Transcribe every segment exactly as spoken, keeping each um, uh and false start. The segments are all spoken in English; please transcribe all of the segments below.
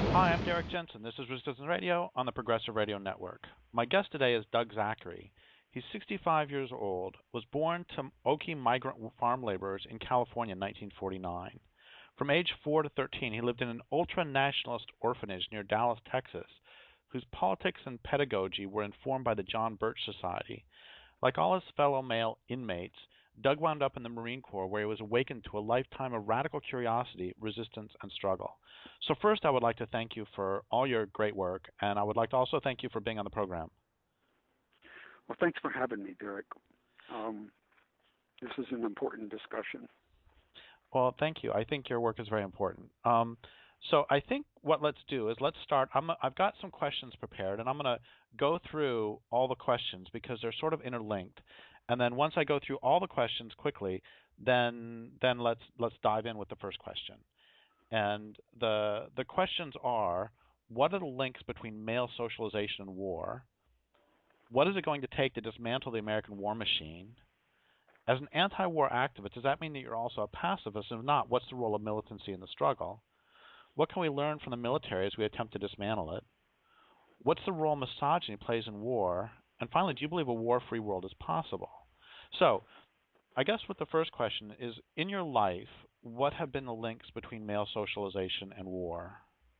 Hi, I'm Derek Jensen. This is Resistance Radio on the Progressive Radio Network. My guest today is Doug Zachary. He's sixty-five years old, was born to Okie migrant farm laborers in California in nineteen forty-nine. From age four to thirteen, he lived in an ultra-nationalist orphanage near Dallas, Texas, whose politics and pedagogy were informed by the John Birch Society. Like all his fellow male inmates, Doug wound up in the Marine Corps, where he was awakened to a lifetime of radical curiosity, resistance, and struggle. So first, I would like to thank you for all your great work, and I would like to also thank you for being on the program. Well, thanks for having me, Derek. Um, this is an important discussion. Well, thank you. I think your work is very important. Um, so I think what let's do is let's start. I'm, I've got some questions prepared, and I'm going to go through all the questions because they're sort of interlinked. And then once I go through all the questions quickly, then then let's let's dive in with the first question. And the the questions are: what are the links between male socialization and war? What is it going to take to dismantle the American war machine? As an anti-war activist, does that mean that you're also a pacifist? If not, what's the role of militancy in the struggle? What can we learn from the military as we attempt to dismantle it? What's the role misogyny plays in war? And finally, do you believe a war-free world is possible? So, I guess what the first question is, in your life, what have been the links between male socialization and war?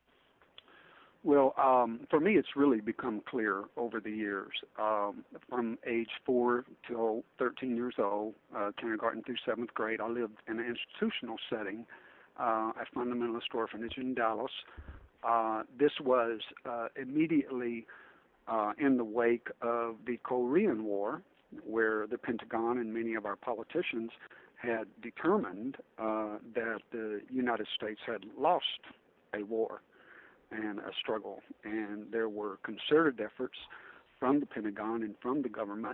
Well, um, for me, it's really become clear over the years. Um, from age four till thirteen years old, uh, kindergarten through seventh grade, I lived in an institutional setting, uh, a fundamentalist orphanage in Dallas. Uh, this was uh, immediately uh, in the wake of the Korean War, where the Pentagon and many of our politicians had determined uh, that the United States had lost a war and a struggle, and there were concerted efforts from the Pentagon and from the government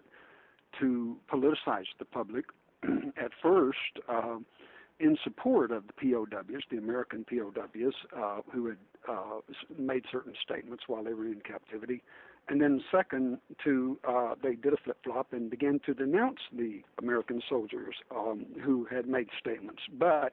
to politicize the public, at first uh, in support of the P O Ws, the American P O Ws, uh, who had uh, made certain statements while they were in captivity, and then second, to uh, they did a flip-flop and began to denounce the American soldiers um, who had made statements. But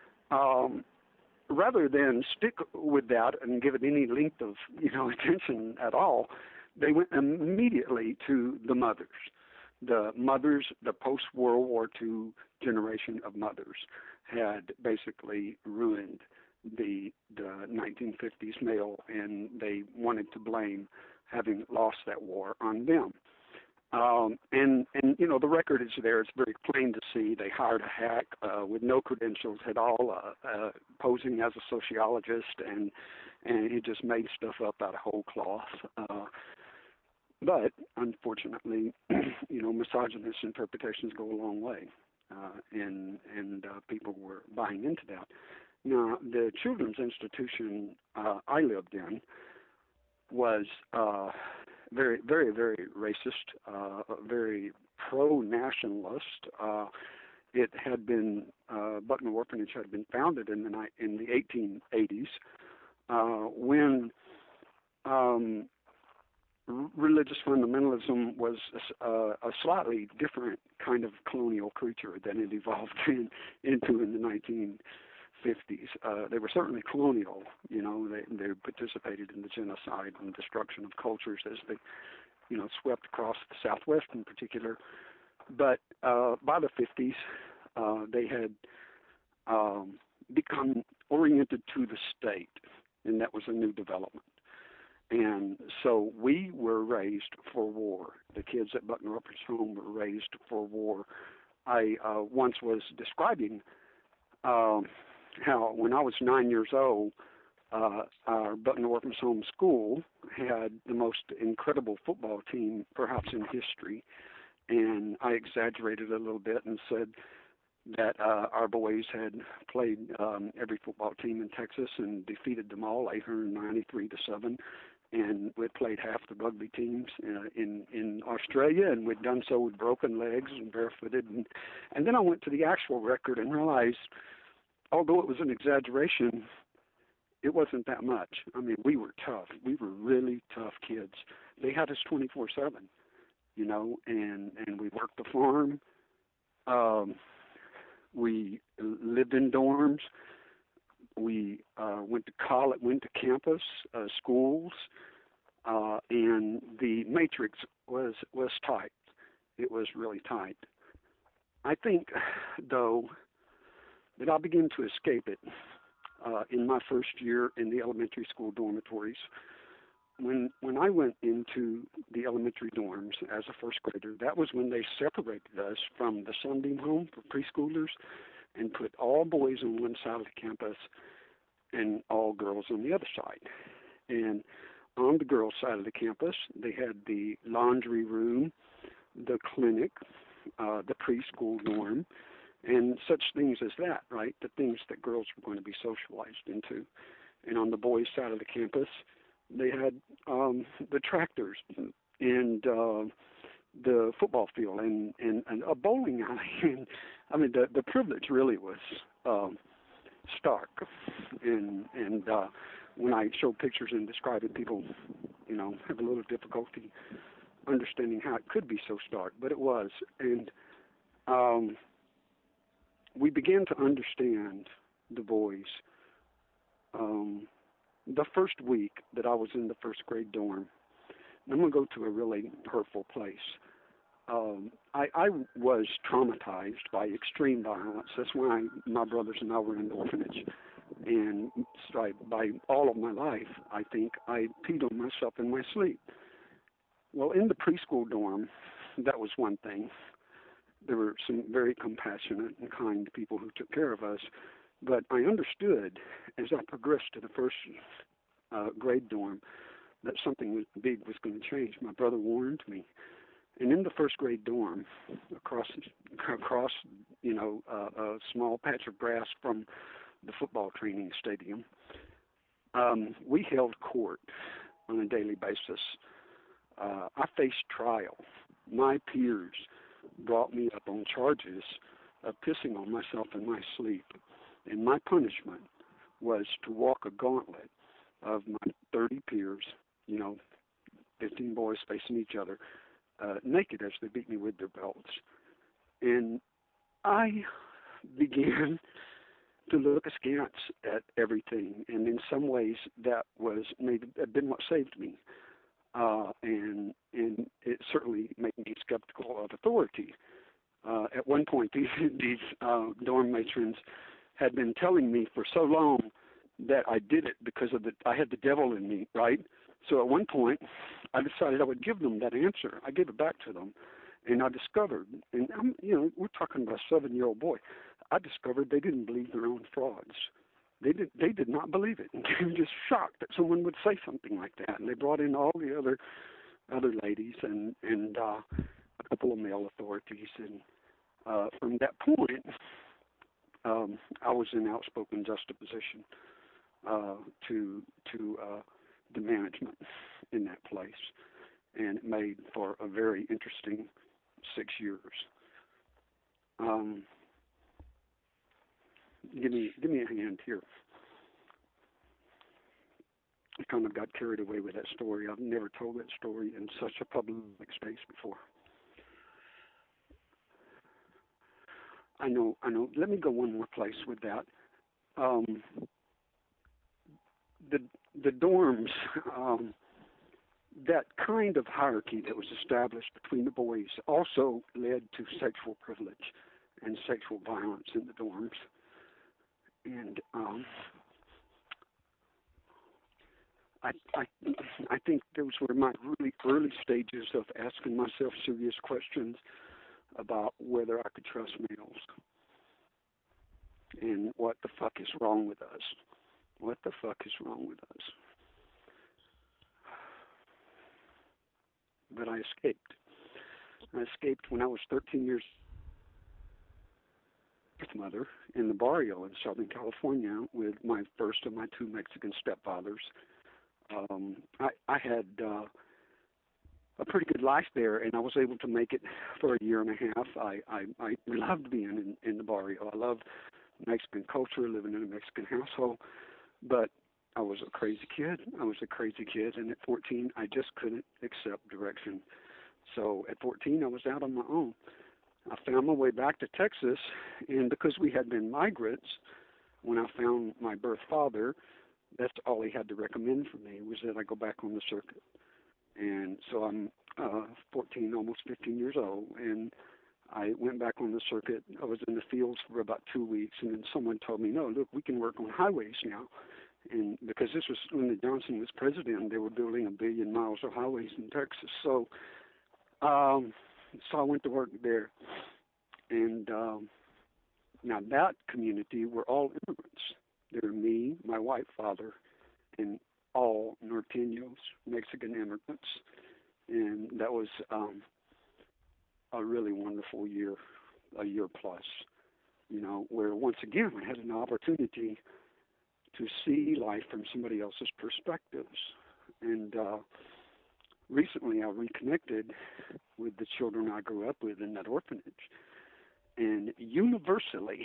um, rather than stick with that and give it any length of, you know, attention at all, they went immediately to the mothers. The mothers, the post-World War Two generation of mothers, had basically ruined the the nineteen fifties male, and they wanted to blame having lost that war on them. Um, and, and, you know, the record is there. It's very plain to see. They hired a hack uh, with no credentials at all, uh, uh, posing as a sociologist, and and he just made stuff up out of whole cloth. Uh, but, unfortunately, you know, misogynist interpretations go a long way, uh, and, and uh, people were buying into that. Now, the children's institution uh, I lived in was uh, very, very, very racist, uh, very pro-nationalist. Uh, it had been uh, Buckner Orphanage had been founded in the ni- in the eighteen eighties uh, when um, r- religious fundamentalism was a, a slightly different kind of colonial creature than it evolved in, into in the nineteen fifties. Uh, they were certainly colonial, you know, they, they participated in the genocide and destruction of cultures as they, you know, swept across the Southwest in particular. But uh, by the fifties, uh, they had um, become oriented to the state, and that was a new development. And so we were raised for war. The kids at Buckner Orphanage Home were raised for war. I uh, once was describing um, how when I was nine years old, uh, our Buckner Orphanage Home School had the most incredible football team perhaps in history. And I exaggerated a little bit and said that uh, our boys had played um, every football team in Texas and defeated them all eight hundred ninety-three to seven. And we'd played half the rugby teams uh, in in Australia, and we'd done so with broken legs and barefooted. And, and then I went to the actual record and realized, although it was an exaggeration, it wasn't that much. I mean, we were tough. We were really tough kids. They had us twenty-four seven, you know, and, and we worked the farm. Um, we lived in dorms. We uh, went to college, went to campus, uh, schools, uh, and the matrix was was tight. It was really tight. I think, though, that I began to escape it uh, in my first year in the elementary school dormitories. When when I went into the elementary dorms as a first grader, that was when they separated us from the Sunbeam home for preschoolers and put all boys on one side of the campus and all girls on the other side. And on the girls' side of the campus, they had the laundry room, the clinic, uh, the preschool dorm, and such things as that, right? The things that girls were going to be socialized into. And on the boys' side of the campus, they had um, the tractors and uh, the football field and, and, and a bowling alley. And I mean, the, the privilege really was um, stark. And and uh, when I show pictures and describe it, people, you know, have a little difficulty understanding how it could be so stark, but it was. And um, we began to understand the boys. Um, the first week that I was in the first grade dorm, I'm going to go to a really hurtful place. Um, I, I was traumatized by extreme violence. That's why my brothers and I were in the orphanage. And so I, by all of my life, I think I peed on myself in my sleep. Well, in the preschool dorm, that was one thing. There were some very compassionate and kind people who took care of us. But I understood as I progressed to the first uh, grade dorm that something was, big was going to change. My brother warned me. And in the first grade dorm, across, across you know, uh, a small patch of grass from the football training stadium, um, we held court on a daily basis. Uh, I faced trial. My peers brought me up on charges of pissing on myself in my sleep. And my punishment was to walk a gauntlet of my thirty peers, you know, fifteen boys facing each other, uh, naked as they beat me with their belts. And I began to look askance at everything. And in some ways, that was maybe been what saved me. Uh, and and it certainly made me skeptical of authority. Uh, at one point, these, these uh, dorm matrons had been telling me for so long that I did it because of the I had the devil in me, right? So at one point, I decided I would give them that answer. I gave it back to them, and I discovered, and I'm, you know, we're talking about a seven-year-old boy. I discovered they didn't believe their own frauds. They did. They did not believe it, and they were just shocked that someone would say something like that. And they brought in all the other other ladies and and uh, a couple of male authorities, and uh, from that point, um, I was in outspoken juxtaposition uh, to to uh, the management in that place, and it made for a very interesting six years. Um, give me give me a hand here. I kind of got carried away with that story. I've never told that story in such a public space before. I know, I know. Let me go one more place with that. Um, the the dorms, um, that kind of hierarchy that was established between the boys also led to sexual privilege and sexual violence in the dorms. And um, I, I, I think those were my really early stages of asking myself serious questions about whether I could trust males and what the fuck is wrong with us. What the fuck is wrong with us? But I escaped. I escaped when I was thirteen years old, mother in the barrio in Southern California with my first of my two Mexican stepfathers. Um, I, I had uh, a pretty good life there, and I was able to make it for a year and a half. I, I, I loved being in, in the barrio. I loved Mexican culture, living in a Mexican household, but I was a crazy kid. I was a crazy kid, and at fourteen, I just couldn't accept direction. So at fourteen, I was out on my own. I found my way back to Texas, and because we had been migrants, When I found my birth father, that's all he had to recommend for me was that I go back on the circuit. And so I'm uh, fourteen, almost fifteen years old, and I went back on the circuit. I was in the fields for about two weeks, and then someone told me, no, look, we can work on highways now. And because this was when Johnson was president, they were building a billion miles of highways in Texas. So, um, so I went to work there. And um, now that community were all immigrants. They were me, my white father, and all Norteños, Mexican immigrants. And that was um, a really wonderful year, a year plus, you know, where once again I had an opportunity to see life from somebody else's perspectives. And uh, recently I reconnected with the children I grew up with in that orphanage. And universally,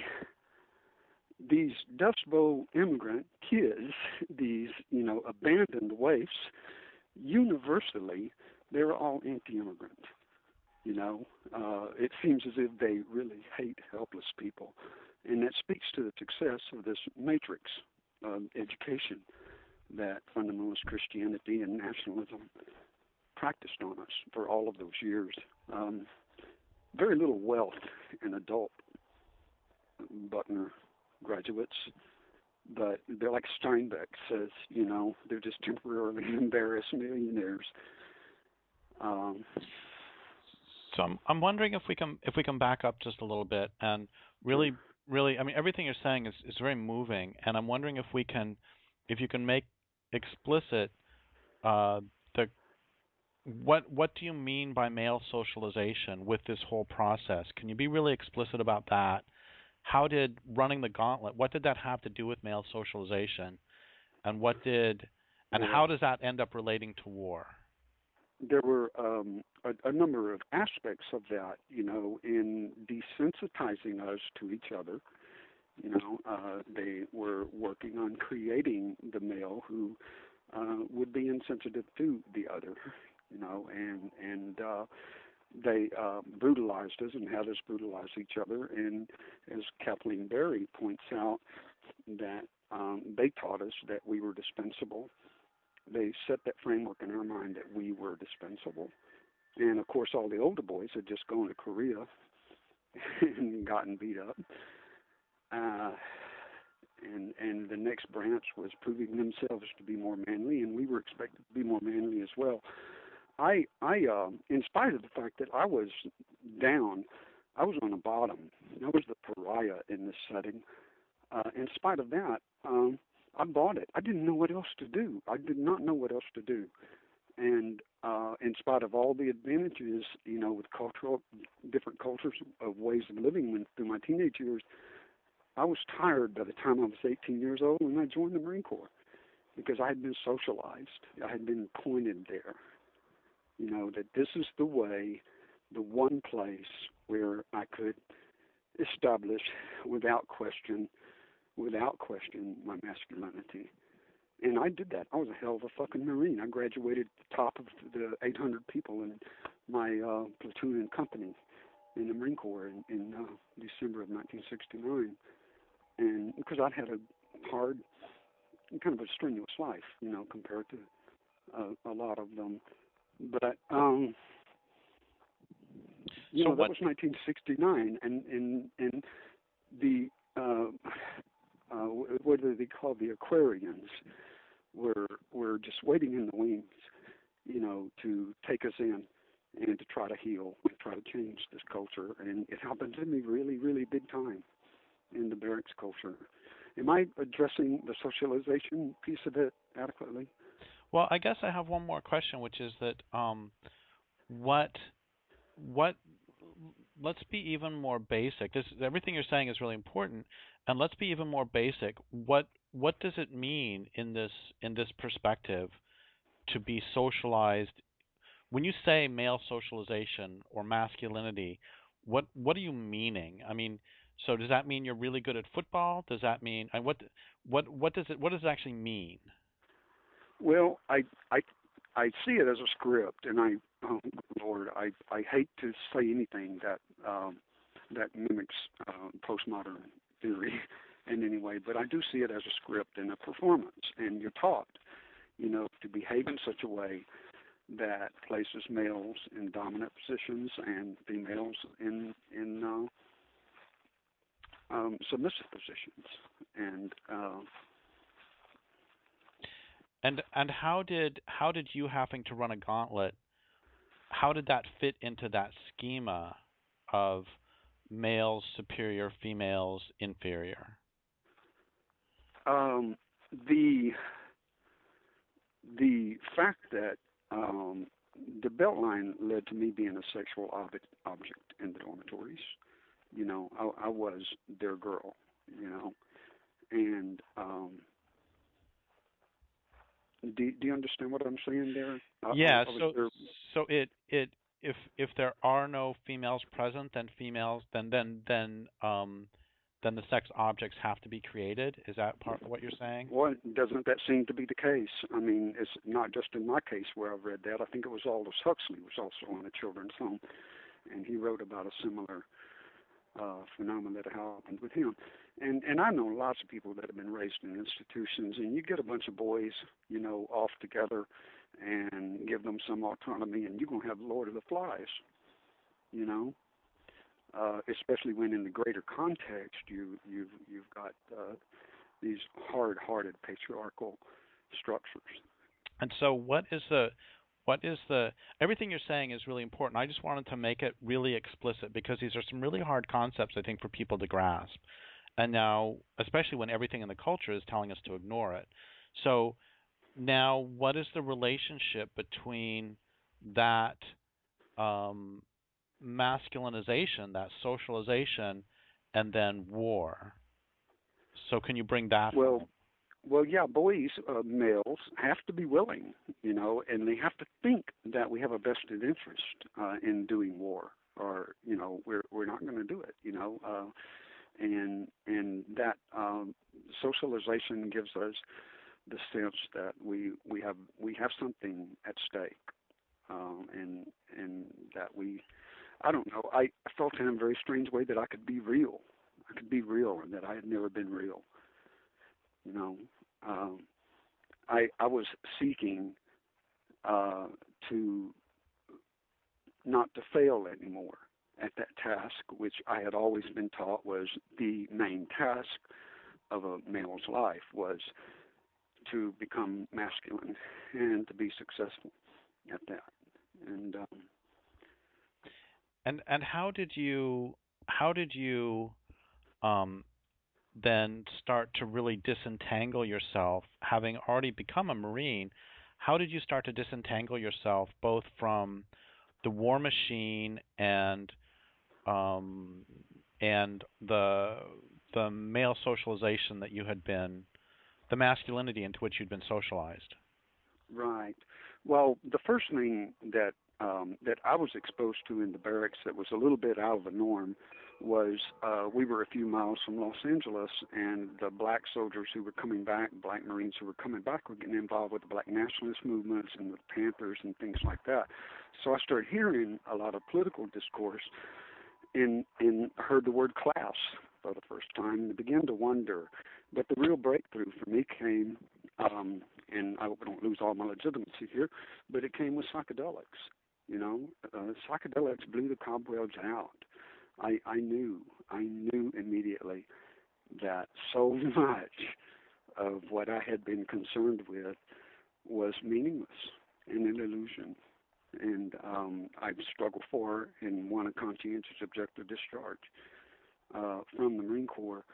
these Dust Bowl immigrant kids, these, you know, abandoned waifs, universally, they're all anti-immigrant. You know, uh, it seems as if they really hate helpless people. And that speaks to the success of this matrix um, education that fundamentalist Christianity and nationalism practiced on us for all of those years. Um, very little wealth in adult Buckner graduates, but they're like Steinbeck says, you know, they're just temporarily embarrassed millionaires. Um, So I'm I'm wondering if we can if we can back up just a little bit and really sure. really I mean everything you're saying is, is very moving, and I'm wondering if we can if you can make explicit uh, the what what do you mean by male socialization with this whole process? Can you be really explicit about that? How did running the gauntlet, what did that have to do with male socialization, and what did and Well, how does that end up relating to war? there were um, a, a number of aspects of that, you know, in desensitizing us to each other. You know, uh, they were working on creating the male who uh, would be insensitive to the other, you know, and and uh, they uh, brutalized us and had us brutalize each other. And as Kathleen Berry points out, that um, they taught us that we were dispensable. They set that framework in our mind that we were dispensable. And of course, all the older boys had just gone to Korea and gotten beat up. Uh, and and the next branch was proving themselves to be more manly, and we were expected to be more manly as well. I I uh, in spite of the fact that I was down, I was on the bottom. I was the pariah in this setting. Uh, in spite of that, um, I bought it. I didn't know what else to do. I did not know what else to do. And uh, in spite of all the advantages, you know, with cultural, different cultures of ways of living when, through my teenage years, I was tired by the time I was eighteen years old and I joined the Marine Corps because I had been socialized. I had been pointed there, you know, that this is the way, the one place where I could establish without question, without question, my masculinity. And I did that. I was a hell of a fucking Marine. I graduated at the top of the eight hundred people in my uh, platoon and company in the Marine Corps in, in uh, December of nineteen sixty-nine. And because I'd had a hard, kind of a strenuous life, you know, compared to uh, a lot of them. But, um, you So know, that what was nineteen sixty-nine. And, and, and the, uh, uh, what do they call the Aquarians, were, were just waiting in the wings, you know, to take us in and to try to heal and try to change this culture. And it happened to me really, really big time in the barracks culture. Am I addressing the socialization piece of it adequately? Well, I guess I have one more question, which is that um, what what let's be even more basic. This everything you're saying is really important, and let's be even more basic. What what does it mean in this in this perspective to be socialized? When you say male socialization or masculinity, what what are you meaning? I mean, so does that mean you're really good at football? Does that mean and what what what does it what does it actually mean? Well, I I I see it as a script, and I, oh Lord, I I hate to say anything that um, that mimics uh, postmodern theory, in any way, but I do see it as a script and a performance, and you're taught, you know, to behave in such a way that places males in dominant positions and females in in uh, um, submissive positions, and uh, And and how did how did you having to run a gauntlet? How did that fit into that schema of males superior, females inferior? um, the the fact that um, the belt line led to me being a sexual object, object in the dormitories. You know, I, I was their girl. You know, and um, do, do you understand what I'm saying there? I, I, Yeah, I was so their, so it it if if there are no females present, then females then then then um then the sex objects have to be created. Is that part of what you're saying? well, doesn't that seem to be the case? I mean, it's not just in my case where I've read that. I think it was Aldous Huxley was also on a children's home, and he wrote about a similar uh, phenomenon that happened with him. And and I know lots of people that have been raised in institutions, and you get a bunch of boys, you know, off together, and give them some autonomy, and you're gonna have Lord of the Flies, you know. Uh, especially when in the greater context you you've you've got uh, these hard-hearted patriarchal structures. And so what is the what is the everything you're saying is really important. I just wanted to make it really explicit because these are some really hard concepts I think for people to grasp. And now, especially when everything in the culture is telling us to ignore it. So now what is the relationship between that um, masculinization, that socialization, and then war? So can you bring that Well, home? well, yeah, boys, uh, males have to be willing, you know, and they have to think that we have a vested interest uh, in doing war, or you know, we're we're not going to do it, you know, uh, and and that um, socialization gives us the sense that we we have we have something at stake, um, and and that we, I don't know, I, I felt in a very strange way that I could be real, I could be real, and that I had never been real, you know. Um, I I was seeking uh, to not to fail anymore at that task, which I had always been taught was the main task of a male's life, was to become masculine and to be successful at that. And um, And and how did you how did you um, then start to really disentangle yourself, having already become a Marine? How did you start to disentangle yourself both from the war machine and um, and the the male socialization that you had been, the masculinity into which you'd been socialized? right. Well, the first thing that um, that I was exposed to in the barracks that was a little bit out of the norm was uh, we were a few miles from Los Angeles, and the black soldiers who were coming back, black Marines who were coming back, were getting involved with the black nationalist movements and the Panthers and things like that. So I started hearing a lot of political discourse and and heard the word class for the first time and began to wonder. But the real breakthrough for me came, um, and I hope I don't lose all my legitimacy here, but it came with psychedelics. You know, uh, psychedelics blew the cobwebs out. I, I knew, I knew immediately that so much of what I had been concerned with was meaningless and an illusion. And um, I've struggled for and won a conscientious objective discharge uh, from the Marine Corps.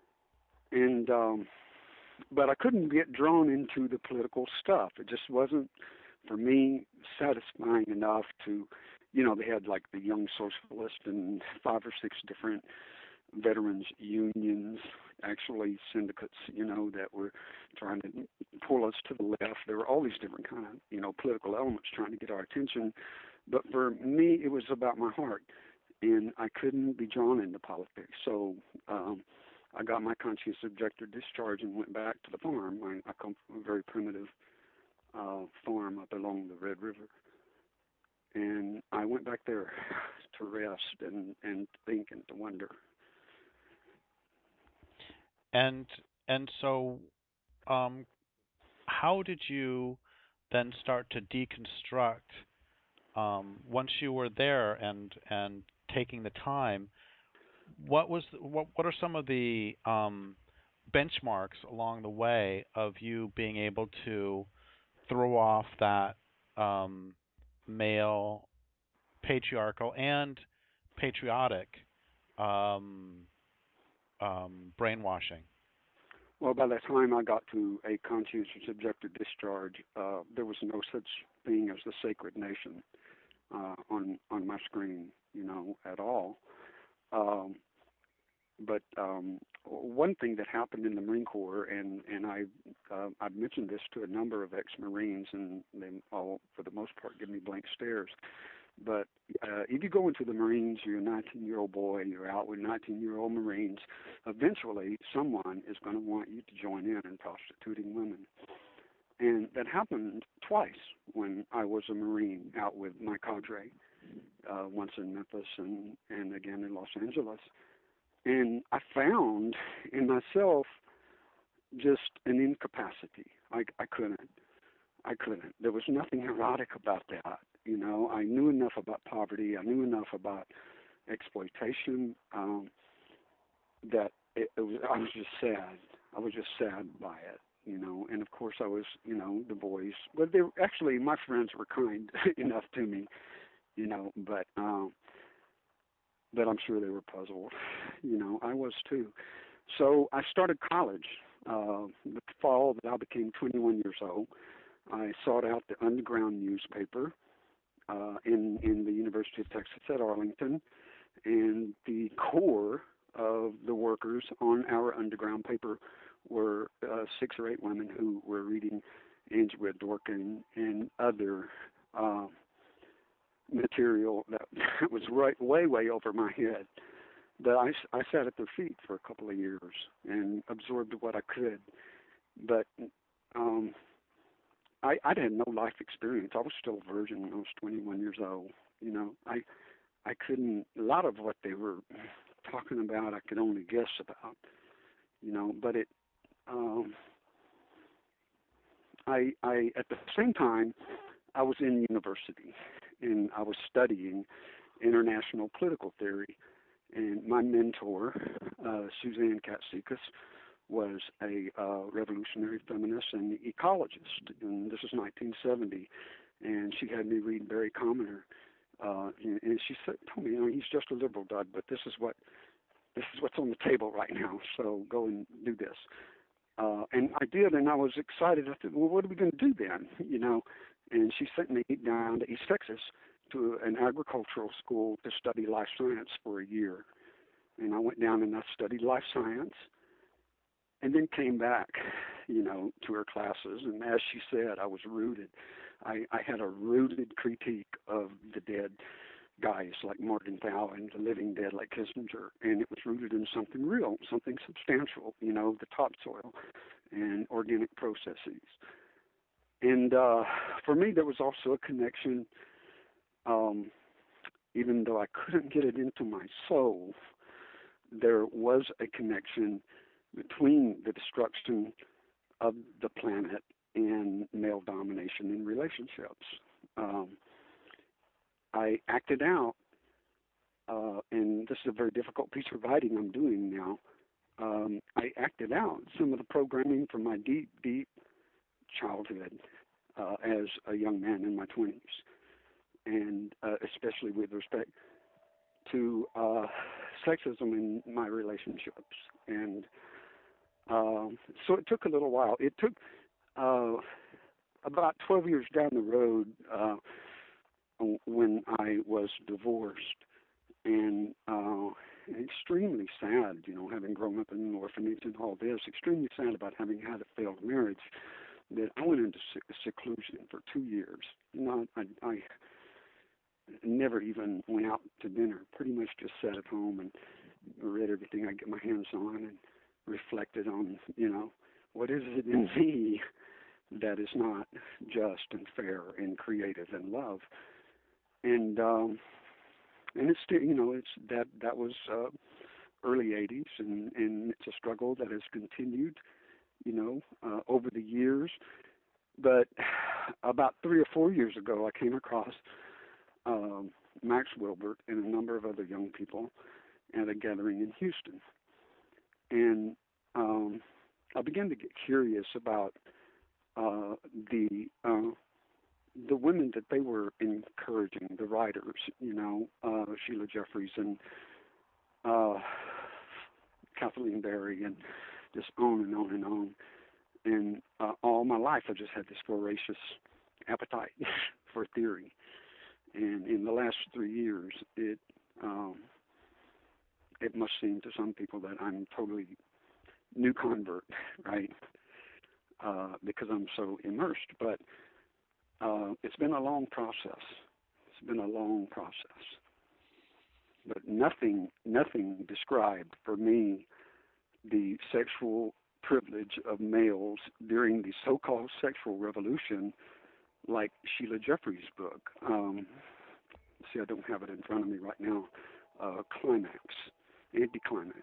And um, but I couldn't get drawn into the political stuff. It just wasn't, for me, satisfying enough to, you know, they had like the Young Socialist and five or six different veterans unions, actually syndicates, you know, that were trying to pull us to the left. There were all these different kind of, you know, political elements trying to get our attention. But for me, it was about my heart, and I couldn't be drawn into politics. So um, I got my conscientious objector discharge and went back to the farm. I, I come from a very primitive uh, farm up along the Red River. And I went back there to rest and, and think and to wonder. And and so, um, how did you then start to deconstruct um, once you were there and and taking the time? What was what what are some of the um, benchmarks along the way of you being able to throw off that um, male patriarchal and patriotic um, um, brainwashing? Well, by the time I got to a conscientious objective discharge, uh, there was no such thing as the sacred nation uh, on on my screen, you know, at all. Um, but um, one thing that happened in the Marine Corps, and and I uh, I've mentioned this to a number of ex-Marines, and they all, for the most part, give me blank stares. But uh, if you go into the Marines, you're a nineteen-year-old boy, and you're out with nineteen-year-old Marines. Eventually, someone is going to want you to join in in prostituting women. And that happened twice when I was a Marine out with my cadre, uh, once in Memphis and, and again in Los Angeles. And I found in myself just an incapacity. I, I couldn't. I couldn't. There was nothing erotic about that. You know, I knew enough about poverty. I knew enough about exploitation um, that it, it was. I was just sad. I was just sad by it. You know, and of course I was. You know, the boys. Well, they were, actually my friends were kind enough to me. You know, but um, but I'm sure they were puzzled. You know, I was too. So I started college. Uh, the fall that I became twenty-one years old, I sought out the underground newspaper uh, in in the University of Texas at Arlington, and the core of the workers on our underground paper were uh, six or eight women who were reading Angela Dworkin and other uh, material that was right way way over my head. But I, I sat at their feet for a couple of years and absorbed what I could. But um, I, I had no life experience. I was still a virgin when I was twenty-one years old. You know, I I couldn't. A lot of what they were talking about, I could only guess about. You know, but it. Um, I I at the same time I was in university and I was studying international political theory. And my mentor, uh, Suzanne Katsikas, was a uh, revolutionary feminist and ecologist, and this is nineteen seventy. And she had me read Barry Commoner, uh, and, and she said, told me, you know, he's just a liberal, Doug, but this is what this is what's on the table right now. So go and do this. Uh, and I did, and I was excited. I said, well, what are we going to do then? You know, and she sent me down to East Texas to an agricultural school to study life science for a year. And I went down and I studied life science and then came back, you know, to her classes. And as she said, I was rooted. I, I had a rooted critique of the dead guys like Morgenthau and the living dead like Kissinger. And it was rooted in something real, something substantial, you know, the topsoil and organic processes. And uh, for me, there was also a connection, um, even though I couldn't get it into my soul, there was a connection between the destruction of the planet and male domination in relationships. Um, I acted out, uh, and this is a very difficult piece of writing I'm doing now. Um, I acted out some of the programming from my deep, deep childhood uh, as a young man in my twenties, and uh, especially with respect to uh, sexism in my relationships. And um, so it took a little while. It took uh, about twelve years down the road uh, when I was divorced, and uh, extremely sad, you know, having grown up in an orphanage and all this, extremely sad about having had a failed marriage, that I went into sec- seclusion for two years. You know, I, I never even went out to dinner, pretty much just sat at home and read everything I get my hands on and reflected on, you know, what is it in me that is not just and fair and creative and love. And um and it's still, you know, it's that that was uh early eighties, and, and it's a struggle that has continued, you know, uh, over the years. But about three or four years ago, I came across um, Max Wilbert and a number of other young people at a gathering in Houston. And um, I began to get curious about uh, the uh, the women that they were encouraging, the writers, you know, uh, Sheila Jeffries and uh, Kathleen Berry, and just on and on and on. And uh, all my life, I just had this voracious appetite for theory. And in the last three years, it um, it must seem to some people that I'm totally new convert, right? Uh, because I'm so immersed. But uh, it's been a long process. It's been a long process. But nothing, nothing described for me the sexual privilege of males during the so-called sexual revolution like Sheila Jeffries' book. Um, see, I don't have it in front of me right now. Uh, Climax, Anticlimax,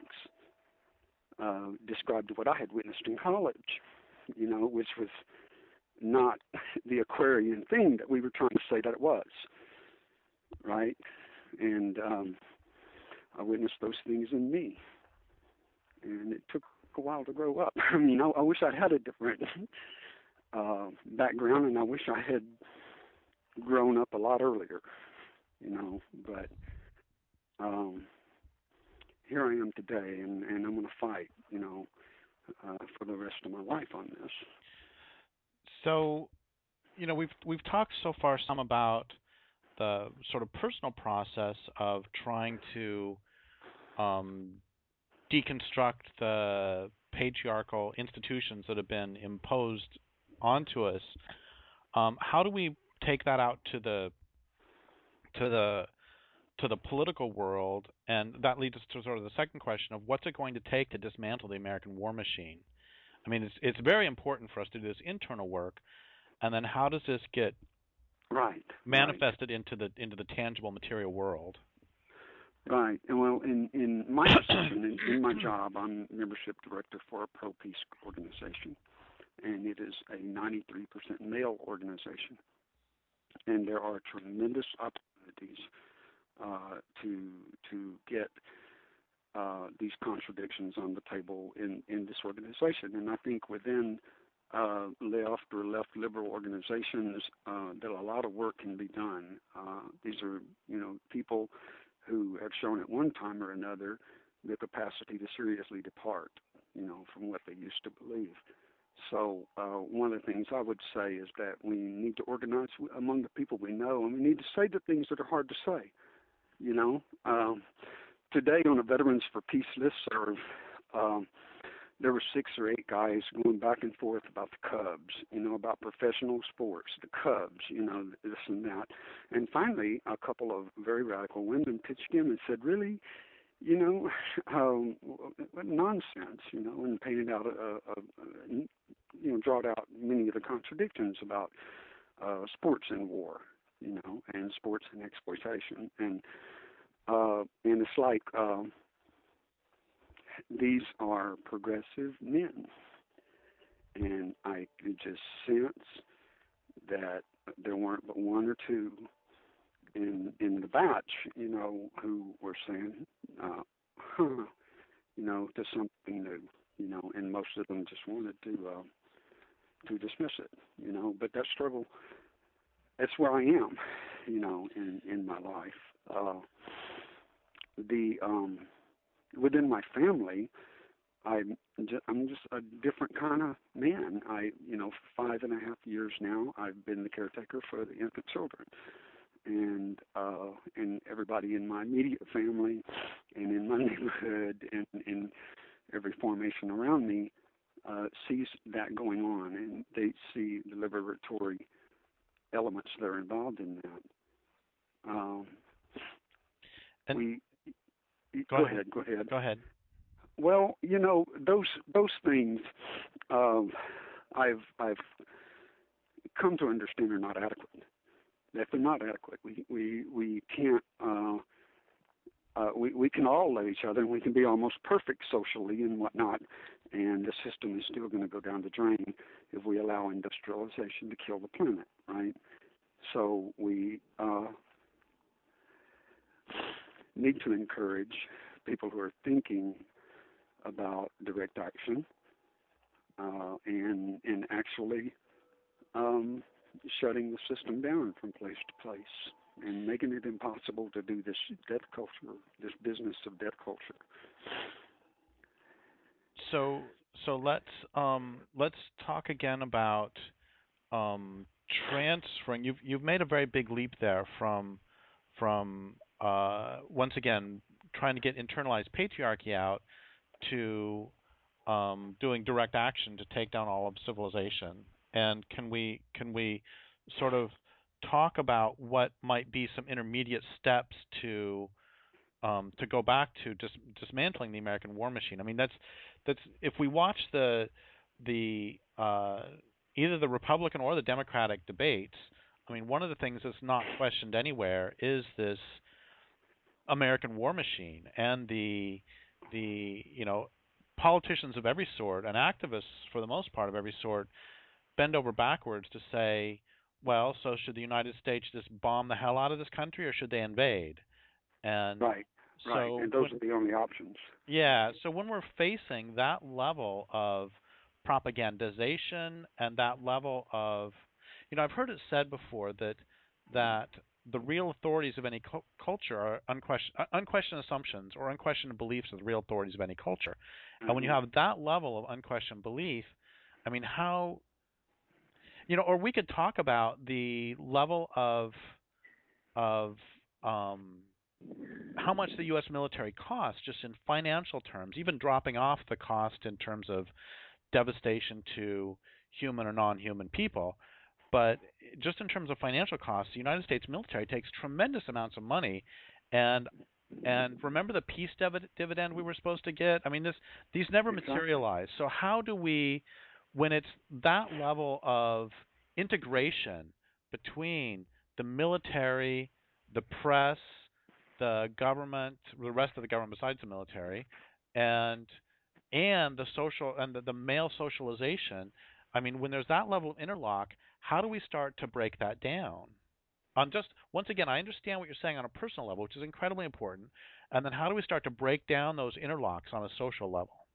uh, described what I had witnessed in college, you know, which was not the Aquarian thing that we were trying to say that it was, right? And um, I witnessed those things in me, and it took a while to grow up. I mean, I, I wish I had a different uh, background, and I wish I had grown up a lot earlier, you know, but um, here I am today, and, and I'm going to fight, you know, uh, for the rest of my life on this. So, you know, we've we've talked so far some about the sort of personal process of trying to um, deconstruct the patriarchal institutions that have been imposed onto us. Um, how do we take that out to the to the to the political world? And that leads us to sort of the second question of what's it going to take to dismantle the American war machine? I mean, it's it's very important for us to do this internal work, and then how does this get right manifested right. into the into the tangible material world? Right. And well, in in my position, in, in my job, I'm membership director for a pro-peace organization, and it is a ninety-three percent male organization, and there are tremendous opportunities uh, to to get uh, these contradictions on the table in, in this organization. And I think within uh, left or left liberal organizations uh, that a lot of work can be done. Uh, these are, you know, people who have shown at one time or another the capacity to seriously depart, you know, from what they used to believe. So uh, one of the things I would say is that we need to organize among the people we know, and we need to say the things that are hard to say, you know. Um, today on a Veterans for Peace listserv, um, there were six or eight guys going back and forth about the Cubs, you know, about professional sports, the Cubs, you know, this and that. And finally, a couple of very radical women pitched in and said, really, you know, um, what nonsense, you know, and painted out, a, a, a, you know, drawed out many of the contradictions about uh, sports and war, you know, and sports and exploitation. And uh, and it's like um, these are progressive men, and I could just sense that there weren't but one or two in in the batch, you know, who were saying, uh, huh, you know, to something new, you know, and most of them just wanted to uh, to dismiss it, you know. But that struggle, that's where I am, you know, in in my life. Uh, the um, within my family, I'm just, I'm just a different kind of man. I, you know, for five and a half years now, I've been the caretaker for the infant children. And uh, and everybody in my immediate family and in my neighborhood and in every formation around me uh, sees that going on, and they see the liberatory elements that are involved in that. Um, And we go, go ahead. ahead, go ahead. Go ahead. Well, you know, those those things uh, I've I've come to understand are not adequate. That they're not adequate. We we we can't uh, uh, we we can all love each other, and we can be almost perfect socially and whatnot, and the system is still going to go down the drain if we allow industrialization to kill the planet, right? So we uh, need to encourage people who are thinking about direct action uh, and and actually um, shutting the system down from place to place and making it impossible to do this death culture, this business of death culture. So so let's um, let's talk again about um, transferring. You've you've made a very big leap there from from uh, once again trying to get internalized patriarchy out to um, doing direct action to take down all of civilization. And can we can we sort of talk about what might be some intermediate steps to um, to go back to dis- dismantling the American war machine? I mean, that's that's if we watch the the uh, either the Republican or the Democratic debates. I mean, one of the things that's not questioned anywhere is this American war machine and the the you know politicians of every sort and activists for the most part of every sort bend over backwards to say, well, so should the United States just bomb the hell out of this country or should they invade? And Right, right, so and those when, are the only options. yeah, so when we're facing that level of propagandization and that level of, you know, I've heard it said before that that the real authorities of any cu- culture are unquestioned, unquestioned assumptions or unquestioned beliefs are the real authorities of any culture. And when you Mm-hmm. have that level of unquestioned belief, I mean, how, you know, or we could talk about the level of of um, how much the U S military costs just in financial terms, even dropping off the cost in terms of devastation to human or non-human people. But just in terms of financial costs, the United States military takes tremendous amounts of money, and and remember the peace div- dividend we were supposed to get? I mean, this these never Exactly. materialize. So how do we, when it's that level of integration between the military, the press, the government, the rest of the government besides the military, and and the social and the, the male socialization. I mean, when there's that level of interlock, how do we start to break that down? On just once again, I understand what you're saying on a personal level, which is incredibly important. And then how do we start to break down those interlocks on a social level?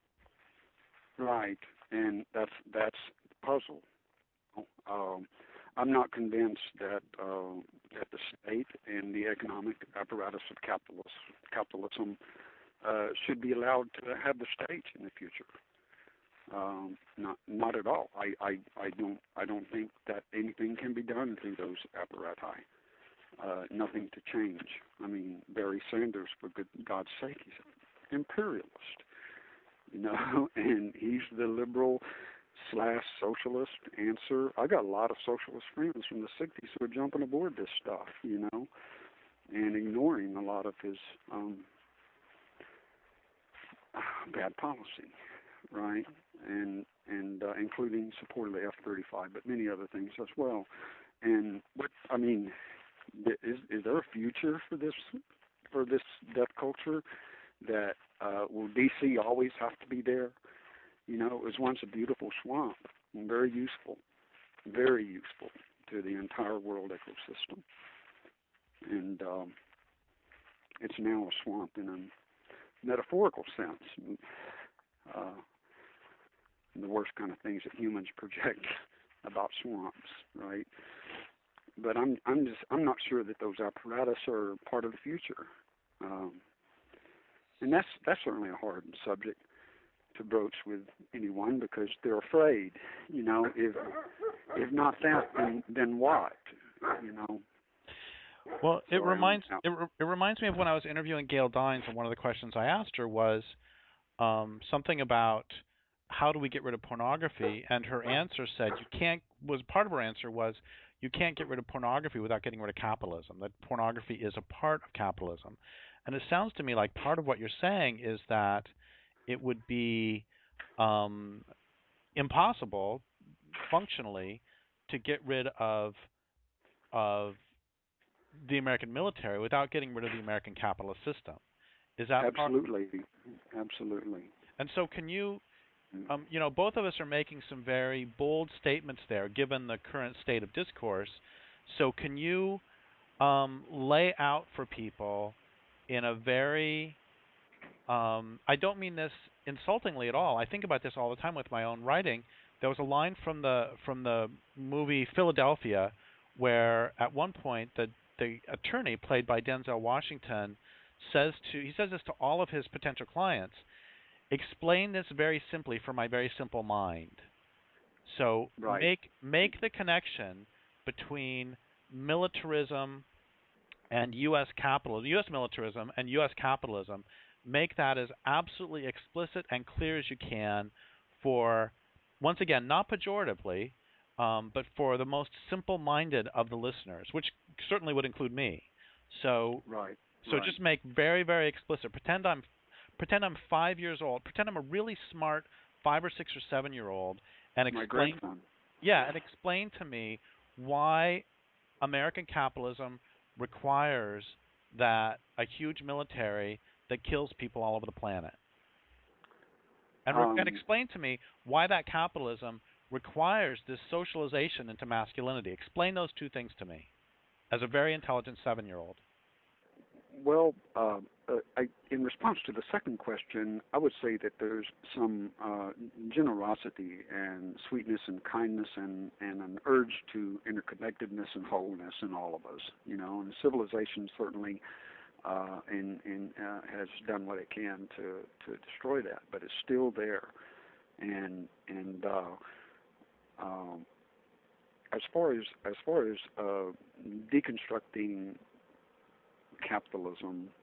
Right, and that's that's the puzzle. Um, I'm not convinced that uh, that the state and the economic apparatus of capitalist, capitalism uh, should be allowed to have the stage in the future. Um, not not at all. I, I, I don't I don't think that anything can be done through those apparati. Uh, nothing to change. I mean, Barry Sanders, for good God's sake, he's an imperialist, you know, and he's the liberal slash socialist answer. I got a lot of socialist friends from the sixties who are jumping aboard this stuff, you know, and ignoring a lot of his um, bad policy, right? And and uh, including support of the F thirty-five, but many other things as well. And what I mean, is is there a future for this for this death culture? That uh, will D C always have to be there? You know, it was once a beautiful swamp and very useful, very useful to the entire world ecosystem. And um, it's now a swamp in a metaphorical sense. Uh, the worst kind of things that humans project about swamps, right? But I'm I'm just I'm not sure that those apparatus are part of the future, um, and that's that's certainly a hard subject to broach with anyone because they're afraid. You know, if if not that, then then what? You know. Well, it Sorry, I'm reminds out. it, re- it reminds me of when I was interviewing Gail Dines, and one of the questions I asked her was um, something about how do we get rid of pornography, and her answer said you can't. Was part of her answer was you can't get rid of pornography without getting rid of capitalism. That pornography is a part of capitalism, and it sounds to me like part of what you're saying is that it would be um, impossible functionally to get rid of of the American military without getting rid of the American capitalist system. Is that part? Absolutely, absolutely. And so, can you, Mm. um, you know, both of us are making some very bold statements there, given the current state of discourse. So, can you um, lay out for people in a very, um, I don't mean this insultingly at all. I think about this all the time with my own writing. There was a line from the from the movie Philadelphia, where at one point the the attorney played by Denzel Washington says to he says this to all of his potential clients. Explain this very simply for my very simple mind. So Right. make make the connection between militarism and U S capital, U S militarism and U S capitalism. Make that as absolutely explicit and clear as you can for, once again, not pejoratively, um, but for the most simple-minded of the listeners, which certainly would include me. So, Right. so Right. just make very, very explicit. Pretend I'm, pretend I'm five years old. Pretend I'm a really smart five or six or seven year old, and My explain, grandson. yeah, and explain to me why American capitalism requires that a huge military that kills people all over the planet. And, re- and Um, explain to me why that capitalism requires this socialization into masculinity. Explain those two things to me as a very intelligent seven year old. Well, uh, uh, I, in response to the second question, I would say that there's some uh, generosity and sweetness and kindness and, and an urge to interconnectedness and wholeness in all of us. You know, and civilization certainly uh, in, in, uh, has done what it can to, to destroy that, but it's still there. And and uh, um, as far as as far as uh, deconstructing capitalism,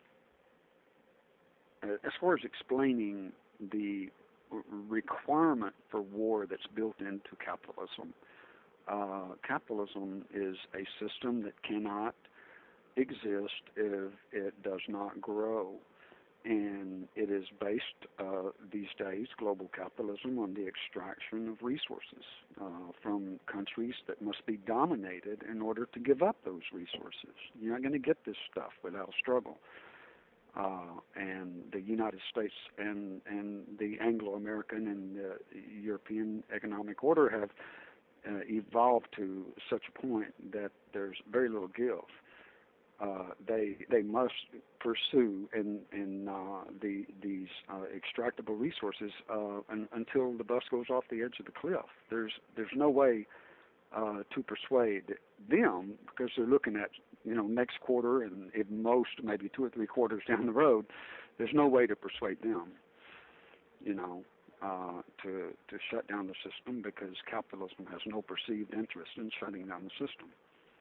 uh, as far as explaining the r- requirement for war that's built into capitalism, uh, capitalism is a system that cannot exist if it does not grow. And it is based uh, these days, global capitalism, on the extraction of resources uh, from countries that must be dominated in order to give up those resources. You're not going to get this stuff without struggle. Uh, and the United States and, and the Anglo-American and the European economic order have uh, evolved to such a point that there's very little give. Uh, they they must pursue in in uh, the these uh, extractable resources uh, un, until the bus goes off the edge of the cliff. There's there's no way uh, to persuade them because they're looking at you know next quarter and at most maybe two or three quarters down the road. There's no way to persuade them, you know, uh, to to shut down the system because capitalism has no perceived interest in shutting down the system.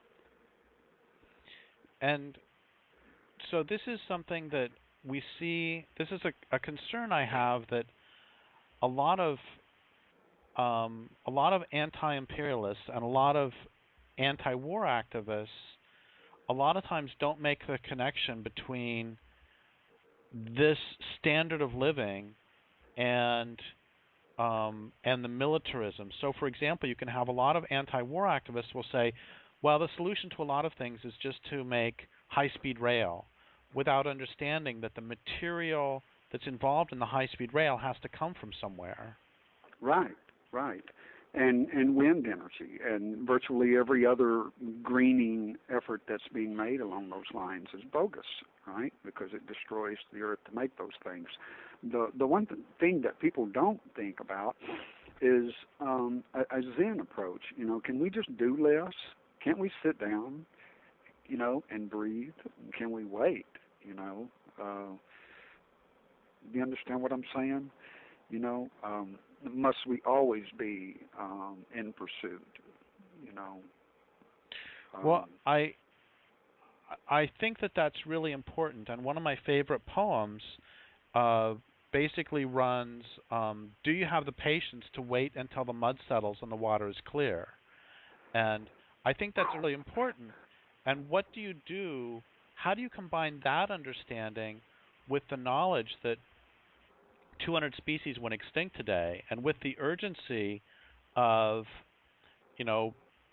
And so this is something that we see, this is a, a concern I have that a lot of um, a lot of anti-imperialists and a lot of anti-war activists a lot of times don't make the connection between this standard of living and um, and the militarism. So, for example, you can have a lot of anti-war activists will say, well, the solution to a lot of things is just to make high-speed rail, without understanding that the material that's involved in the high-speed rail has to come from somewhere. Right, right. And and wind energy and virtually every other greening effort that's being made along those lines is bogus, right? Because it destroys the earth to make those things. The the one th- thing that people don't think about is um, a, a Zen approach. You know, can we just do less? Can't we sit down, you know, and breathe? Can we wait? You know, uh, do you understand what I'm saying? You know, um, must we always be um, in pursuit? You know. Um, Well, I I think that that's really important, and one of my favorite poems uh, basically runs, um, do you have the patience to wait until the mud settles and the water is clear? And I think that's really important. And what do you do? How do you combine that understanding with the knowledge that two hundred species went extinct today, and with the urgency of, you know,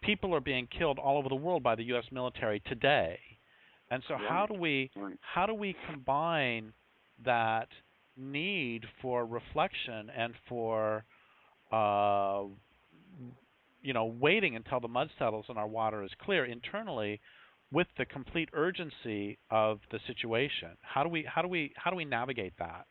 people are being killed all over the world by the U S military today. And so how Right. do we Right. how do we combine that need for reflection and for uh, you know waiting until the mud settles and our water is clear internally with the complete urgency of the situation? How do we how do we how do we navigate that?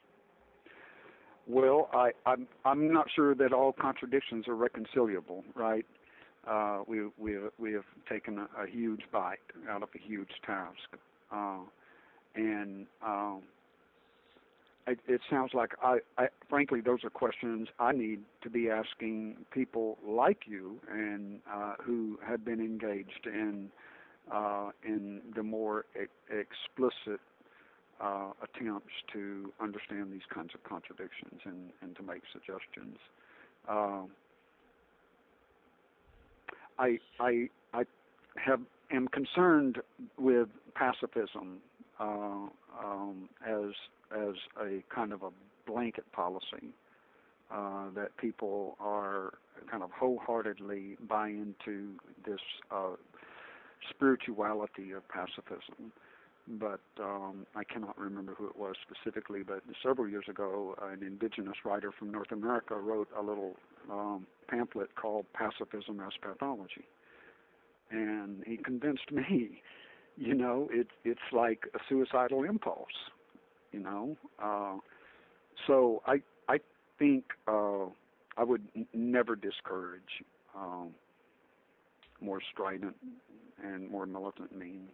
Well, I, I'm I'm not sure that all contradictions are reconcilable, right? Uh, we we we have taken a, a huge bite out of a huge task, uh, and um, it, it sounds like I, I frankly those are questions I need to be asking people like you and uh, who have been engaged in uh, in the more e- explicit uh, attempts to understand these kinds of contradictions and, and to make suggestions. Um, I, I, I have am concerned with pacifism uh, um, as as a kind of a blanket policy uh, that people are kind of wholeheartedly buy into this uh, spirituality of pacifism. But um, I cannot remember who it was specifically, but several years ago, an indigenous writer from North America wrote a little um, pamphlet called Pacifism as Pathology. And he convinced me, you know, it, it's like a suicidal impulse, you know. Uh, so I, I think uh, I would n- never discourage um, more strident and more militant means.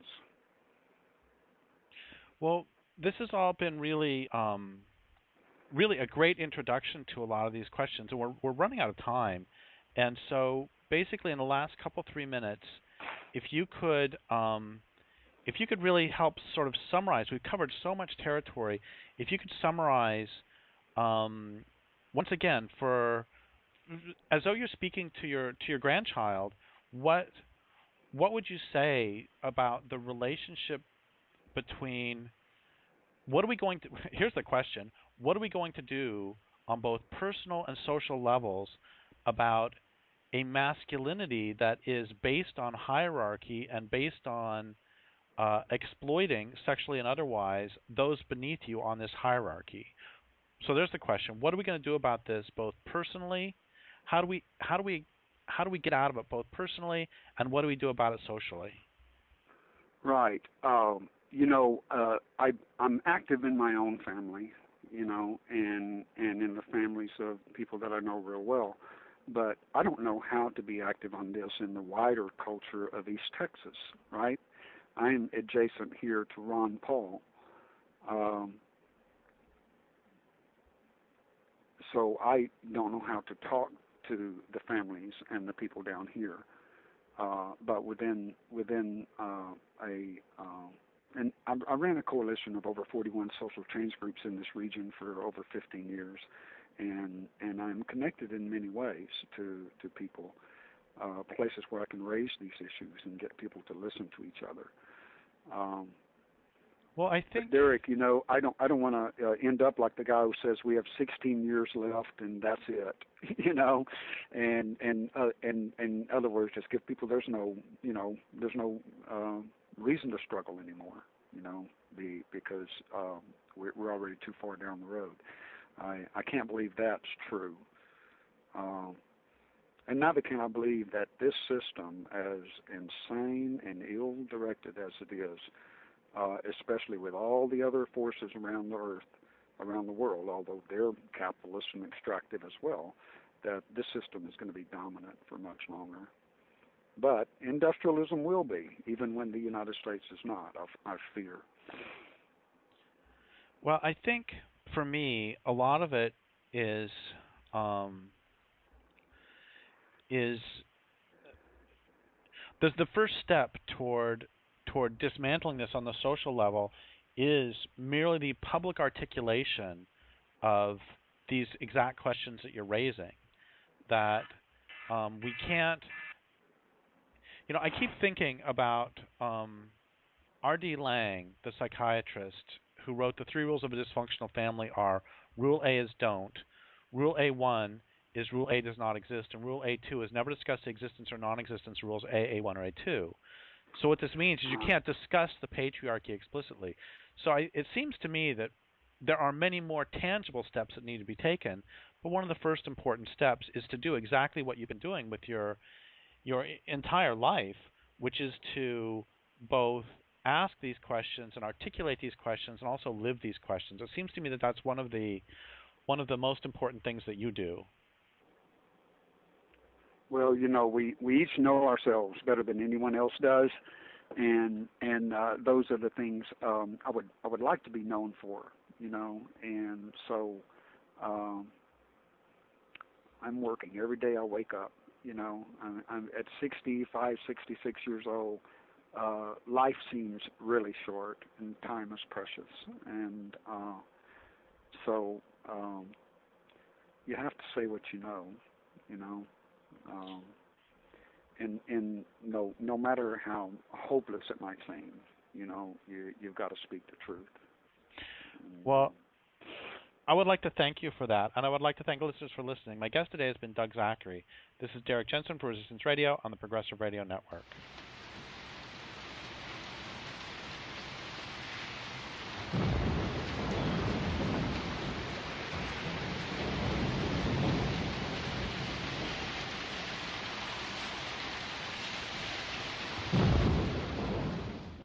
Well, this has all been really um, really a great introduction to a lot of these questions, and we're we're running out of time. And so, basically, in the last couple three minutes, if you could um, if you could really help sort of summarize, we've covered so much territory. If you could summarize um, once again, for as though you're speaking to your to your grandchild, what what would you say about the relationship between what are we going to here's the question, what are we going to do on both personal and social levels about a masculinity that is based on hierarchy and based on uh, exploiting sexually and otherwise those beneath you on this hierarchy? So there's the question, what are we going to do about this both personally, how do we how do we how do we get out of it both personally, and what do we do about it socially? Right. Um, you know, uh, I I'm active in my own family, you know, and and in the families of people that I know real well, but I don't know how to be active on this in the wider culture of East Texas. Right. I'm adjacent here to Ron Paul, um, so I don't know how to talk to the families and the people down here. Uh, but within within uh, a uh, and I, I ran a coalition of over forty-one social change groups in this region for over fifteen years, and and I'm connected in many ways to to people, uh, places where I can raise these issues and get people to listen to each other. Um, Well, I but think Derek, you know, I don't I don't want to uh, end up like the guy who says we have sixteen years left and that's it, you know, and and uh, and and in other words, just give people there's no you know there's no uh, reason to struggle anymore, you know, be, because um, we're, we're already too far down the road. I I can't believe that's true, um, and neither can I believe that this system, as insane and ill-directed as it is, uh, especially with all the other forces around the earth, around the world, although they're capitalist and extractive as well, that this system is going to be dominant for much longer. But industrialism will be, even when the United States is not, I, I fear. well, I think for me, a lot of it is um, is the the first step toward toward dismantling this on the social level is merely the public articulation of these exact questions that you're raising. That um, we can't, you know, I keep thinking about um, R D. Laing, the psychiatrist, who wrote the three rules of a dysfunctional family are: Rule A is don't. Rule A one is Rule A does not exist, and Rule A two is never discuss the existence or non-existence of Rules A, A one, or A two. So what this means is you can't discuss the patriarchy explicitly. So I, it seems to me that there are many more tangible steps that need to be taken, but one of the first important steps is to do exactly what you've been doing with your your entire life, which is to both ask these questions and articulate these questions and also live these questions. It seems to me that that's one of the one of the most important things that you do. Well, you know, we we each know ourselves better than anyone else does, and and uh, those are the things um, I would I would like to be known for, you know, and so um, I'm working every day. I wake up, you know, I'm, I'm at sixty-five, sixty-six years old. Uh, life seems really short, and time is precious, and uh, so um, you have to say what you know, you know. Um, and and no no matter how hopeless it might seem, you know, you you've got to speak the truth. Well, I would like to thank you for that, and I would like to thank listeners for listening. My guest today has been Doug Zachary. This is Derek Jensen for Resistance Radio on the Progressive Radio Network.